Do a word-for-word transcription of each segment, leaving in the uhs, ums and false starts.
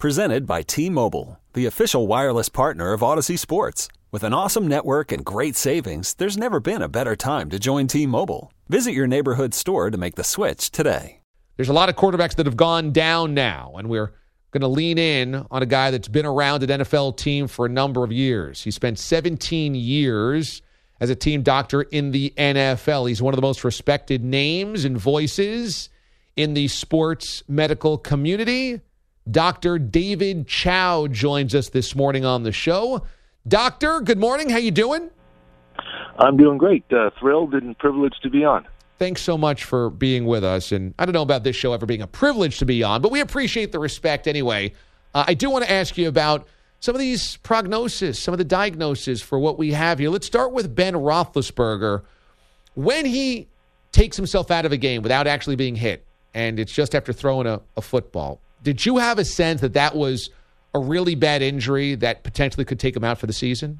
Presented by T-Mobile, the official wireless partner of Odyssey Sports. With an awesome network and great savings, there's never been a better time to join T-Mobile. Visit your neighborhood store to make the switch today. There's a lot of quarterbacks that have gone down now, and we're going to lean in on a guy that's been around an N F L team for a number of years. He spent seventeen years as a team doctor in the N F L. He's one of the most respected names and voices in the sports medical community. Doctor David Chao joins us this morning on the show. Doctor, good morning. How you doing? I'm doing great. Uh, thrilled and privileged to be on. Thanks so much for being with us. And I don't know about this show ever being a privilege to be on, but we appreciate the respect anyway. Uh, I do want to ask you about some of these prognosis, some of the diagnoses for what we have here. Let's start with Ben Roethlisberger. When he takes himself out of a game without actually being hit, and it's just after throwing a, a football, did you have a sense that that was a really bad injury that potentially could take him out for the season?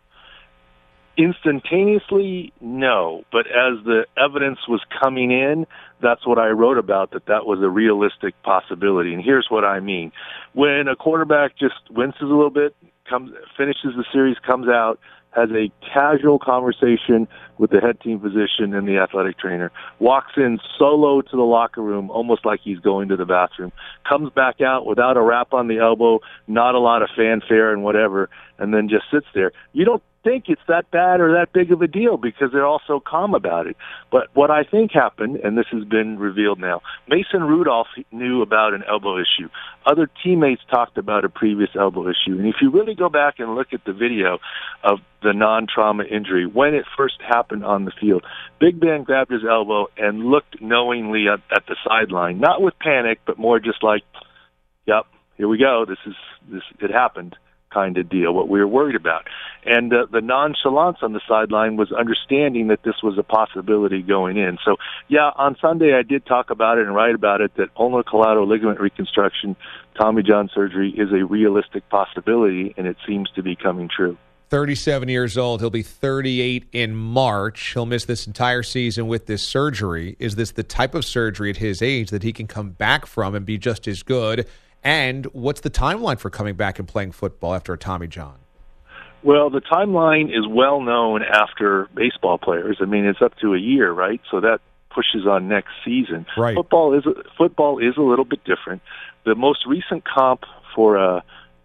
Instantaneously, no. But as the evidence was coming in, that's what I wrote about, that that was a realistic possibility. And here's what I mean. When a quarterback just winces a little bit, comes, finishes the series, comes out, has a casual conversation with the head team physician and the athletic trainer, walks in solo to the locker room, almost like he's going to the bathroom, comes back out without a wrap on the elbow, not a lot of fanfare and whatever, and then just sits there. You don't think it's that bad or that big of a deal because they're all so calm about it. But what I think happened, and this has been revealed now, Mason Rudolph knew about an elbow issue. Other teammates talked about a previous elbow issue. And if you really go back and look at the video of the non-trauma injury, when it first happened on the field, Big Ben grabbed his elbow and looked knowingly at, at the sideline, not with panic, but more just like, yep, here we go. This is, this, it happened. Kind of deal, what we were worried about. And uh, the nonchalance on the sideline was understanding that this was a possibility going in. So, yeah, on Sunday I did talk about it and write about it, that ulnar collateral ligament reconstruction, Tommy John surgery, is a realistic possibility, and it seems to be coming true. thirty-seven years old. He'll be thirty-eight in March. He'll miss this entire season with this surgery. Is this the type of surgery at his age that he can come back from and be just as good? And what's the timeline for coming back and playing football after a Tommy John? Well, the timeline is well known after baseball players. I mean, it's up to a year, right? So that pushes on next season. Right. Football is football is a little bit different. The most recent comp for a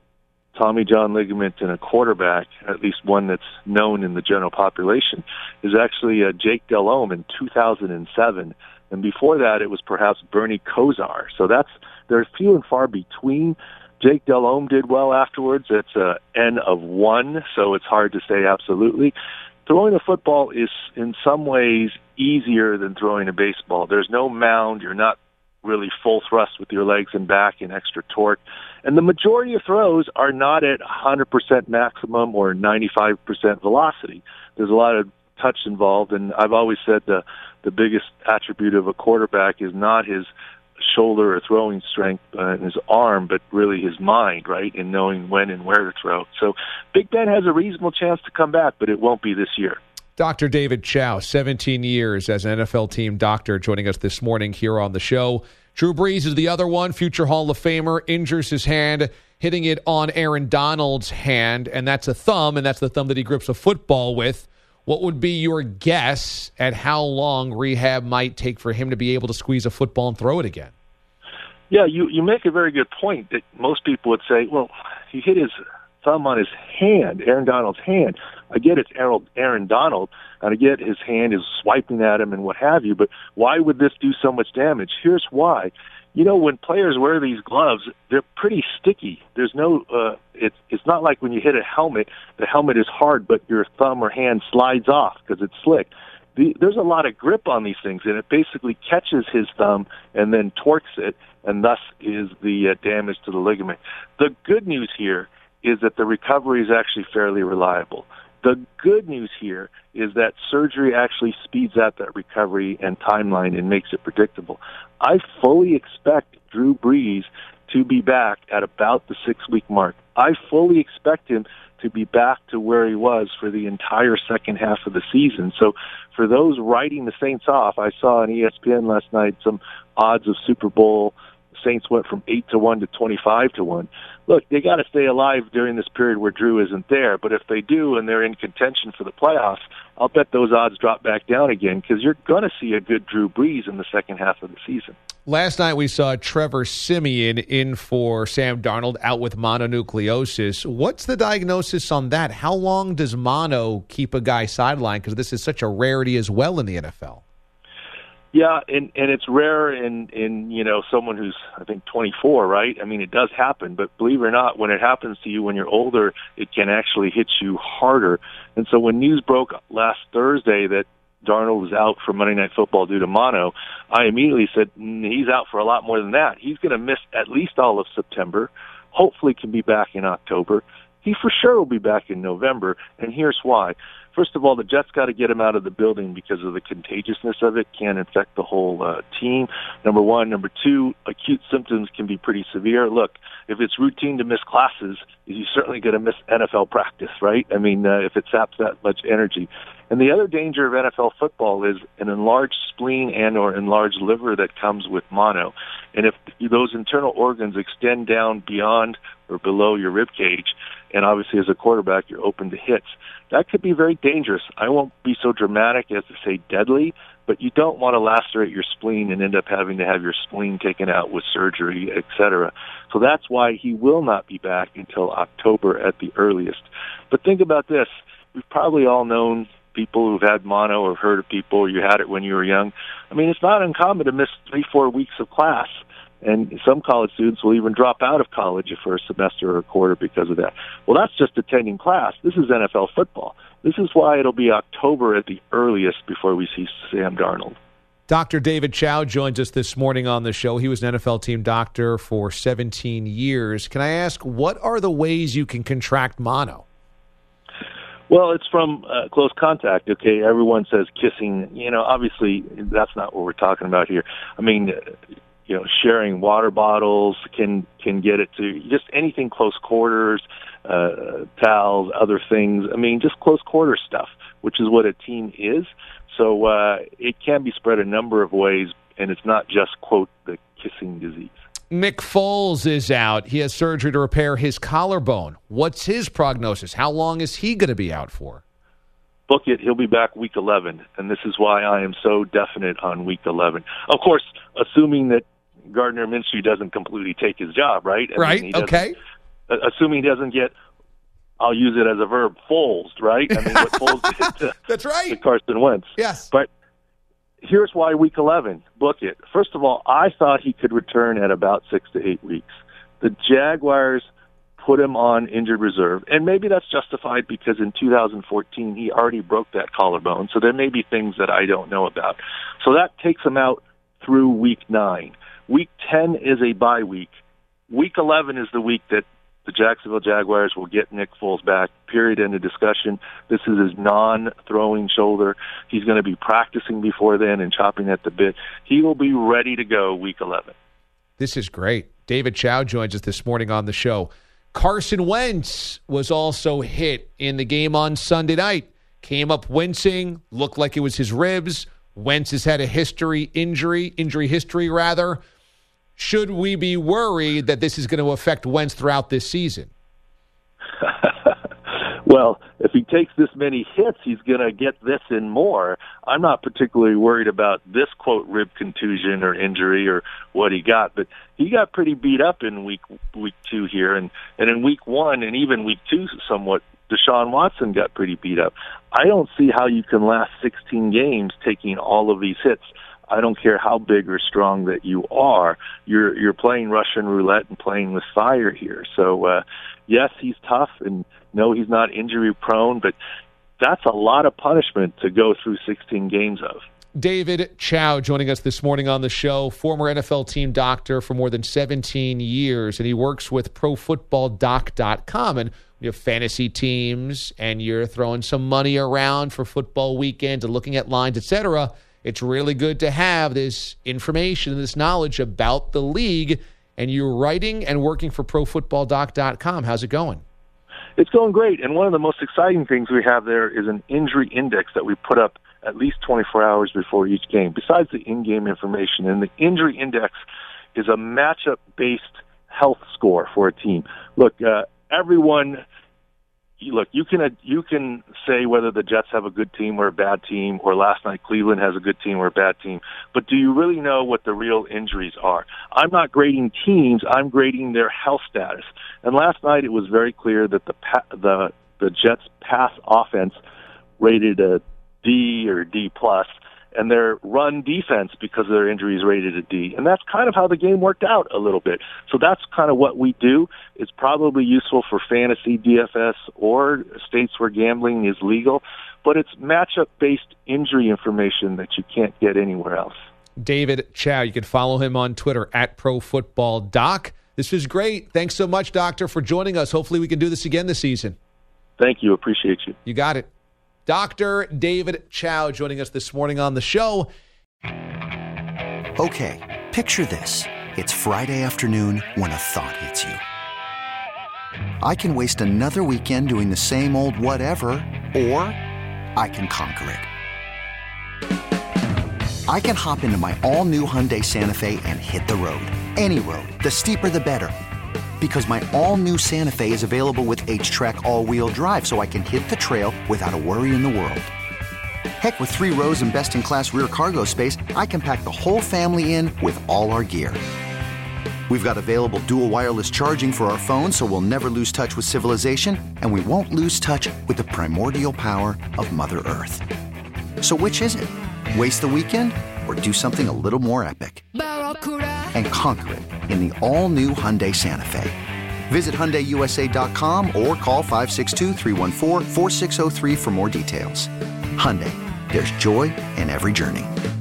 Tommy John ligament in a quarterback, at least one that's known in the general population, is actually uh, Jake Delhomme in two thousand seven. And before that, it was perhaps Bernie Kosar. So that's, they're few and far between. Jake Delhomme did well afterwards. It's a N of one, so it's hard to say absolutely. Throwing a football is in some ways easier than throwing a baseball. There's no mound. You're not really full thrust with your legs and back and extra torque. And the majority of throws are not at one hundred percent maximum or ninety-five percent velocity. There's a lot of touch involved, and I've always said the the biggest attribute of a quarterback is not his shoulder or throwing strength uh, and his arm, but really his mind, right, in knowing when and where to throw. So Big Ben has a reasonable chance to come back, but it won't be this year. Doctor David Chao, seventeen years as an N F L team doctor, joining us this morning here on the show. Drew Brees is the other one, future Hall of Famer, injures his hand, hitting it on Aaron Donald's hand, and that's a thumb, and that's the thumb that he grips a football with. What would be your guess at how long rehab might take for him to be able to squeeze a football and throw it again? Yeah, you, you make a very good point that most people would say, well, he hit his thumb on his hand, Aaron Donald's hand. I get it's Aaron Donald, and I get his hand is swiping at him and what have you, but why would this do so much damage? Here's why. You know, when players wear these gloves, they're pretty sticky. There's no, uh, it's, it's not like when you hit a helmet, the helmet is hard, but your thumb or hand slides off because it's slick. The, there's a lot of grip on these things, and it basically catches his thumb and then torques it, and thus is the uh, damage to the ligament. The good news here is that the recovery is actually fairly reliable. The good news here is that surgery actually speeds out that recovery and timeline and makes it predictable. I fully expect Drew Brees to be back at about the six-week mark. I fully expect him to be back to where he was for the entire second half of the season. So for those writing the Saints off, I saw on E S P N last night some odds of Super Bowl Saints went from eight to one to twenty-five to one. Look, they got to stay alive during this period where Drew isn't there. But if they do and they're in contention for the playoffs, I'll bet those odds drop back down again because you're going to see a good Drew Brees in the second half of the season. Last night we saw Trevor Siemian in for Sam Darnold, out with mononucleosis. What's the diagnosis on that? How long does mono keep a guy sidelined? Because this is such a rarity as well in the N F L. Yeah, and, and it's rare in, in, you know, someone who's, I think, twenty-four, right? I mean, it does happen, but believe it or not, when it happens to you when you're older, it can actually hit you harder. And so when news broke last Thursday that Darnold was out for Monday Night Football due to mono, I immediately said, mm, he's out for a lot more than that. He's going to miss at least all of September, hopefully can be back in October. He for sure will be back in November, and here's why. First of all, the Jets got to get him out of the building because of the contagiousness of it. Can infect the whole uh, team. Number one. Number two, acute symptoms can be pretty severe. Look, if it's routine to miss classes, you're certainly going to miss N F L practice, right? I mean, uh, if it saps that much energy. And the other danger of N F L football is an enlarged spleen and or enlarged liver that comes with mono. And if those internal organs extend down beyond or below your rib cage, and obviously as a quarterback you're open to hits, that could be very dangerous. I won't be so dramatic as to say deadly, but you don't want to lacerate your spleen and end up having to have your spleen taken out with surgery, et cetera. So that's why he will not be back until October at the earliest. But think about this. We've probably all known people who've had mono or heard of people, or you had it when you were young. I mean, it's not uncommon to miss three, four weeks of class. And some college students will even drop out of college for a semester or a quarter because of that. Well, that's just attending class. This is N F L football. This is why it'll be October at the earliest before we see Sam Darnold. Doctor David Chao joins us this morning on the show. He was an N F L team doctor for seventeen years. Can I ask, what are the ways you can contract mono? Well, it's from uh, close contact, okay? Everyone says kissing. You know, obviously, that's not what we're talking about here. I mean, uh, you know, sharing water bottles can can get it to just anything close quarters, uh, towels, other things. I mean, just close quarter stuff, which is what a team is. So uh, it can be spread a number of ways, and it's not just, quote, the kissing disease. Nick Foles is out. He has surgery to repair his collarbone. What's his prognosis? How long is he going to be out for? Book it. He'll be back week eleven, and this is why I am so definite on week eleven. Of course, assuming that Gardner Minshew doesn't completely take his job, right? I right, mean, he okay. Assuming he doesn't get, I'll use it as a verb, Foles, right? I mean, what Foles did to, That's right. to Carson Wentz. Yes. But here's why week eleven. Book it. First of all, I thought he could return at about six to eight weeks. The Jaguars put him on injured reserve, and maybe that's justified because in two thousand fourteen he already broke that collarbone, so there may be things that I don't know about. So that takes him out through week nine. Week ten is a bye week. Week eleven is the week that the Jacksonville Jaguars will get Nick Foles back, period, end of discussion. This is his non-throwing shoulder. He's going to be practicing before then and chopping at the bit. He will be ready to go week eleven. This is great. David Chao joins us this morning on the show. Carson Wentz was also hit in the game on Sunday night. Came up wincing, looked like it was his ribs. Wentz has had a history, injury, injury history rather. Should we be worried that this is going to affect Wentz throughout this season? Well, if he takes this many hits, he's going to get this and more. I'm not particularly worried about this, quote, rib contusion or injury or what he got, but he got pretty beat up in week week two here. And, and in week one and even week two somewhat, Deshaun Watson got pretty beat up. I don't see how you can last sixteen games taking all of these hits. I don't care how big or strong that you are. You're you're playing Russian roulette and playing with fire here. So, uh, yes, he's tough, and no, he's not injury prone, but that's a lot of punishment to go through sixteen games of. David Chao joining us this morning on the show, former N F L team doctor for more than seventeen years, and he works with pro football doc dot com. And you have fantasy teams, and you're throwing some money around for football weekend and looking at lines, et cetera. It's really good to have this information and this knowledge about the league, and you're writing and working for pro football doc dot com. How's it going? It's going great, and one of the most exciting things we have there is an injury index that we put up at least twenty-four hours before each game, besides the in-game information. And the injury index is a matchup-based health score for a team. Look, uh, everyone, look, you can you can say whether the Jets have a good team or a bad team, or last night Cleveland has a good team or a bad team, but do you really know what the real injuries are? I'm not grading teams, I'm grading their health status. And last night it was very clear that the the the Jets pass offense rated a D or D plus, and their run defense, because of their injuries, rated a D. And that's kind of how the game worked out a little bit. So that's kind of what we do. It's probably useful for fantasy D F S or states where gambling is legal, but it's matchup-based injury information that you can't get anywhere else. David Chao, you can follow him on Twitter at ProFootballDoc. This was great. Thanks so much, Doctor, for joining us. Hopefully we can do this again this season. Thank you. Appreciate you. You got it. Doctor David Chao joining us this morning on the show. Okay, picture this. It's Friday afternoon when a thought hits you. I can waste another weekend doing the same old whatever, or I can conquer it. I can hop into my all-new Hyundai Santa Fe and hit the road. Any road. The steeper, the better. Because my all-new Santa Fe is available with H-Track all-wheel drive, so I can hit the trail without a worry in the world. Heck, with three rows and best-in-class rear cargo space, I can pack the whole family in with all our gear. We've got available dual wireless charging for our phones, so we'll never lose touch with civilization, and we won't lose touch with the primordial power of Mother Earth. So which is it? Waste the weekend or do something a little more epic? And conquer it in the all-new Hyundai Santa Fe. Visit Hyundai U S A dot com or call five six two, three one four, four six zero three for more details. Hyundai, there's joy in every journey.